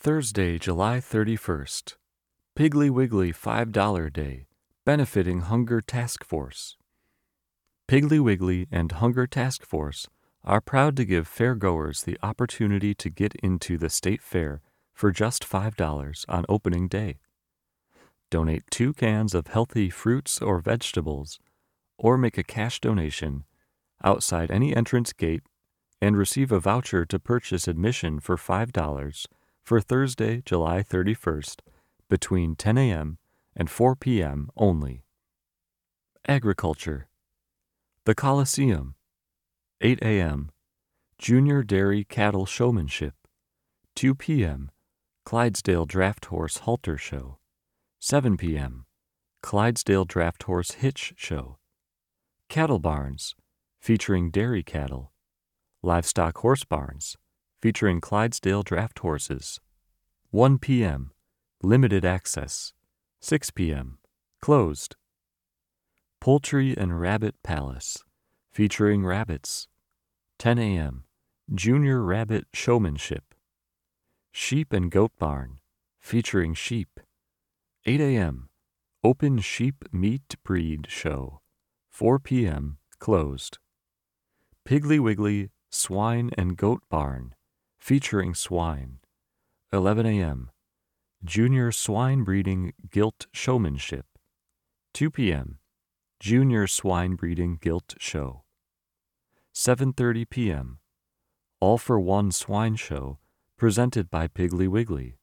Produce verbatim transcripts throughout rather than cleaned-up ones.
Thursday, July thirty-first. Piggly Wiggly five dollar Day, benefiting Hunger Task Force. Piggly Wiggly and Hunger Task Force are proud to give fairgoers the opportunity to get into the state fair for just five dollars on opening day. Donate two cans of healthy fruits or vegetables, or make a cash donation outside any entrance gate and receive a voucher to purchase admission for five dollars for Thursday, July thirty-first, between ten a.m. and four p.m. only. Agriculture. The Coliseum, eight a.m. Junior Dairy Cattle Showmanship, two p.m. Clydesdale Draft Horse Halter Show, seven p.m. Clydesdale Draft Horse Hitch Show, Cattle Barns, featuring dairy cattle, Livestock Horse Barns, featuring Clydesdale Draft Horses, one p.m. Limited access, six p.m. Closed. Poultry and Rabbit Palace, featuring rabbits, ten a.m. Junior Rabbit Showmanship, Sheep and Goat Barn, featuring sheep, eight a.m. Open Sheep Meat Breed Show, four p.m. Closed. Piggly Wiggly Swine and Goat Barn, featuring swine, eleven a.m. Junior Swine Breeding Gilt Showmanship, two p.m. Junior Swine Breeding Gilt Show, seven thirty p.m. All for One Swine Show presented by Piggly Wiggly.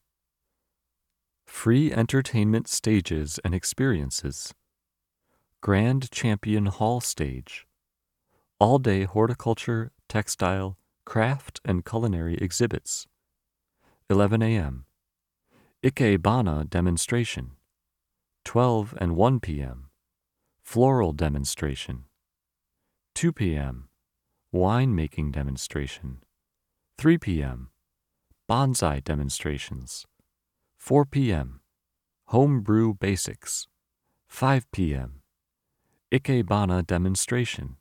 Free entertainment stages and experiences. Grand Champion Hall Stage. All-day horticulture, textile, craft, and culinary exhibits. eleven a.m. Ikebana demonstration. twelve and one p.m. Floral demonstration. two p.m. Wine-making demonstration. three p.m. Bonsai demonstrations. four p.m. Homebrew basics. five p.m. Ikebana demonstration.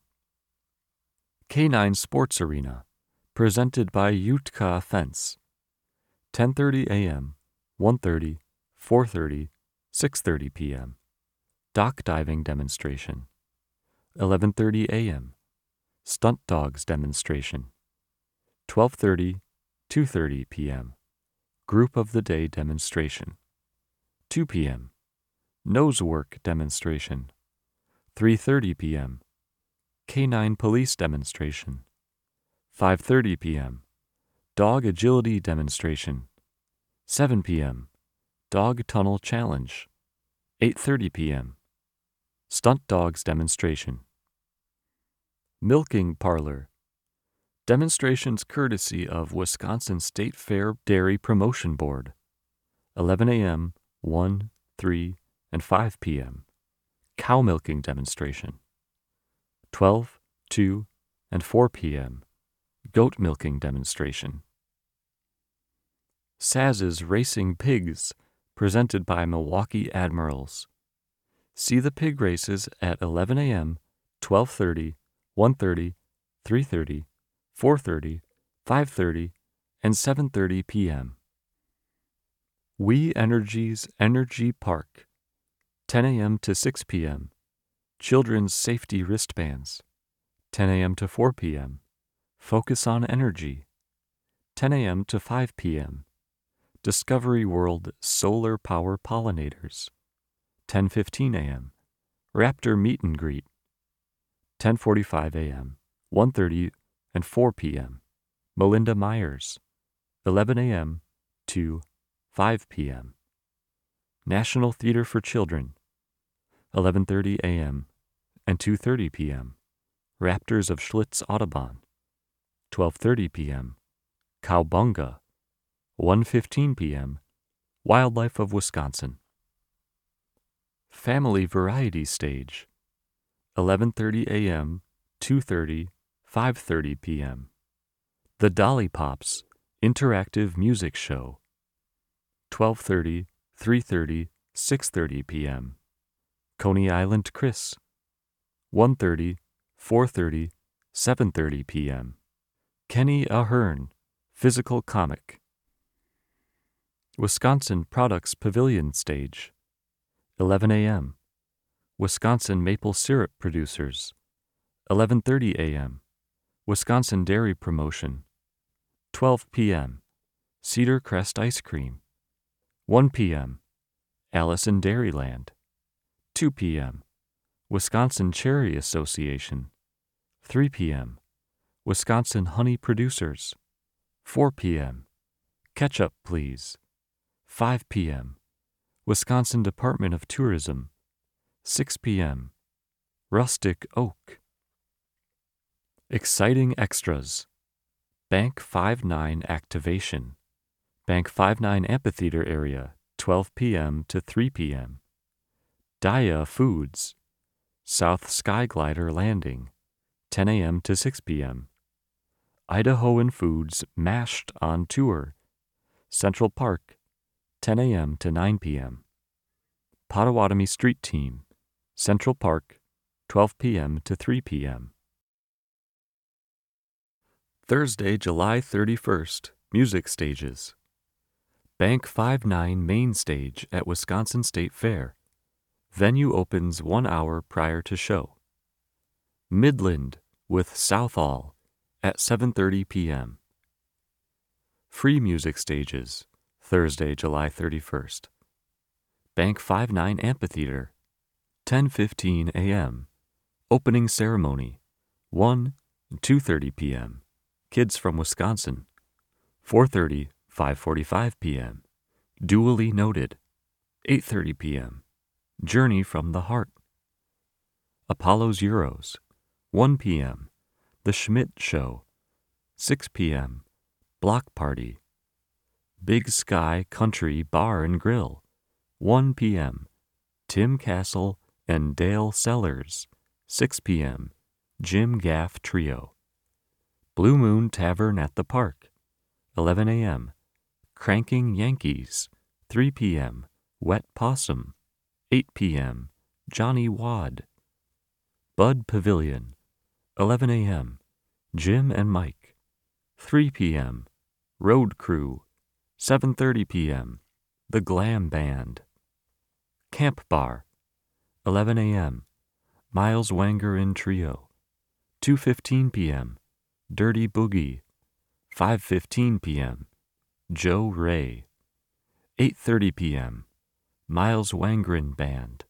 Canine Sports Arena, presented by Utka Fence, ten thirty a.m., one thirty, four thirty, six thirty p.m. Dock diving demonstration, eleven thirty a.m. Stunt dogs demonstration, twelve thirty, two thirty p.m. Group of the Day demonstration, two p.m. Nose work demonstration, three thirty p.m. Canine police demonstration, five thirty p.m. Dog agility demonstration, seven p.m. Dog tunnel challenge, eight thirty p.m. Stunt dogs demonstration. Milking parlor. Demonstrations courtesy of Wisconsin State Fair Dairy Promotion Board, eleven a.m., one, three, and five p.m. Cow milking demonstration, twelve, two, and four p.m. Goat milking demonstration. Saz's Racing Pigs, presented by Milwaukee Admirals. See the pig races at eleven a.m., twelve thirty, one thirty, three thirty, four thirty, five thirty, and seven thirty p.m. We Energies Energy Park, ten a.m. to six p.m. Children's Safety Wristbands, ten a.m. to four p.m. Focus on Energy, ten a.m. to five p.m. Discovery World Solar Power Pollinators, ten fifteen a.m. Raptor Meet and Greet, ten forty-five a.m., one thirty, and four p.m. Melinda Myers, eleven a.m. to five p.m. National Theater for Children, eleven thirty a.m. and two thirty p.m. Raptors of Schlitz Audubon, twelve thirty p.m. Cowbunga, one fifteen p.m. Wildlife of Wisconsin. Family Variety Stage, eleven thirty a.m., two thirty, five thirty p.m. The Dolly Pops Interactive Music Show, twelve thirty, three thirty, six thirty p.m. Coney Island Chris, one thirty, four thirty, seven thirty p.m. Kenny Ahern Physical Comic. Wisconsin Products Pavilion Stage, eleven a.m. Wisconsin Maple Syrup Producers, eleven thirty a.m. Wisconsin Dairy Promotion, twelve p.m. Cedar Crest Ice Cream, one p.m. Allison Dairyland, two p.m. Wisconsin Cherry Association, three p.m. Wisconsin Honey Producers, four p.m. Ketchup Please, five p.m. Wisconsin Department of Tourism, six p.m. Rustic Oak. Exciting extras. Bank five nine Activation, Bank five nine Amphitheater Area, twelve p.m. to three p.m. Daya Foods, South Skyglider Landing, ten a.m. to six p.m. Idahoan Foods Mashed on Tour, Central Park, ten a.m. to nine p.m. Potawatomi Street Team, Central Park, twelve p.m. to three p.m. Thursday, July thirty-first, Music Stages. Bank five nine Main Stage at Wisconsin State Fair. Venue opens one hour prior to show. Midland with Southall at seven thirty p.m. Free Music Stages, Thursday, July thirty-first. Bank five nine Amphitheater, ten fifteen a.m. Opening Ceremony, one and two thirty p.m. Kids from Wisconsin, four thirty, five forty-five p.m. Duly Noted, eight thirty p.m. Journey from the Heart. Apollo's Euros, one p.m. The Schmidt Show, six p.m. Block Party. Big Sky Country Bar and Grill, one p.m. Tim Castle and Dale Sellers, six p.m. Jim Gaff Trio. Blue Moon Tavern at the Park, eleven a.m. Cranking Yankees, three p.m. Wet Possum, eight p.m. Johnny Wad. Bud Pavilion, eleven a.m. Jim and Mike, three p.m. Road Crew, seven thirty p.m. The Glam Band. Camp Bar, eleven a.m. Miles Wangerin Trio, two fifteen p.m. Dirty Boogie, five fifteen p.m. Joe Ray, eight thirty p.m. Miles Wangerin Band.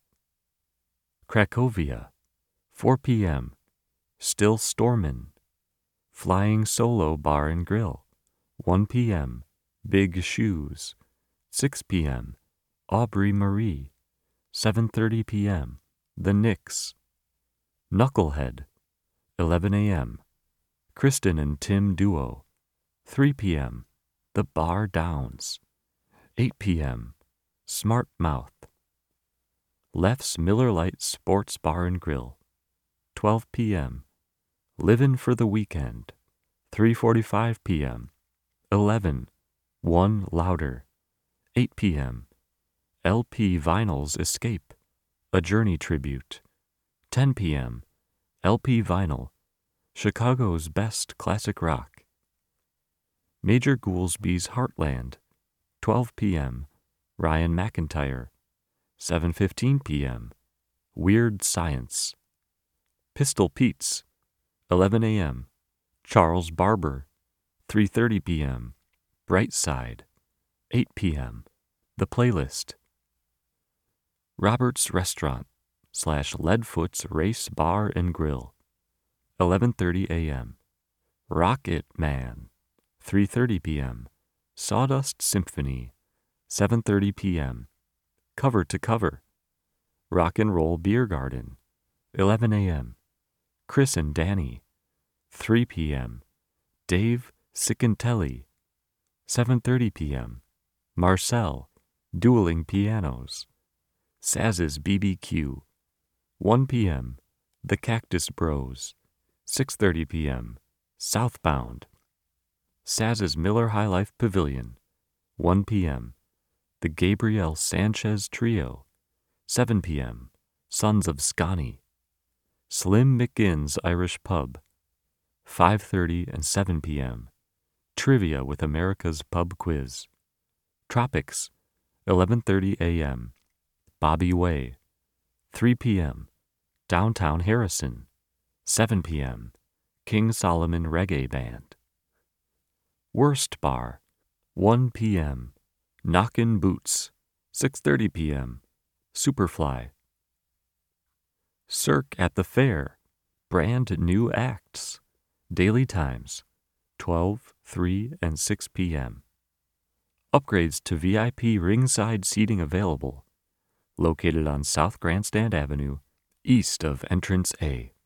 Cracovia, four p.m. Still Stormin'. Flying Solo Bar and Grill, one p.m. Big Shoes, six p.m. Aubrey Marie, seven thirty p.m. The Knicks. Knucklehead, eleven a.m. Kristen and Tim Duo, three p.m. The Bar Downs, eight p.m. Smart Mouth. Leff's Miller Lite Sports Bar and Grill, twelve p.m. Livin' for the Weekend, three forty-five p.m. eleven, One Louder, eight p.m. L P Vinyl's Escape, A Journey Tribute, ten p.m. L P Vinyl, Chicago's Best Classic Rock. Major Goolsby's Heartland, twelve p.m. Ryan McIntyre, seven fifteen p.m. Weird Science. Pistol Pete's, eleven a.m. Charles Barber, three thirty p.m. Brightside, eight p.m. The Playlist. Robert's Restaurant slash Leadfoot's Race Bar and Grill, eleven thirty a.m. Rocket Man, three thirty p.m. Sawdust Symphony, seven thirty p.m. Cover to Cover. Rock and Roll Beer Garden, eleven a.m. Chris and Danny, three p.m. Dave Sicantelli, seven thirty p.m. Marcel, Dueling Pianos. Saz's B B Q, one p.m. The Cactus Bros, six thirty p.m. Southbound. Saz's Miller High Life Pavilion, one p.m. The Gabriel Sanchez Trio, seven p.m. Sons of Scotty. Slim McGinn's Irish Pub, five thirty and seven p.m. Trivia with America's Pub Quiz. Tropics, eleven thirty a.m. Bobby Way. three p.m. Downtown Harrison. seven p.m. King Solomon Reggae Band. Worst Bar, one p.m. Knockin' Boots. six thirty p.m. Superfly. Cirque at the Fair, brand new acts. Daily times, twelve, three, and six p.m. Upgrades to V I P ringside seating available. Located on South Grandstand Avenue, east of Entrance A.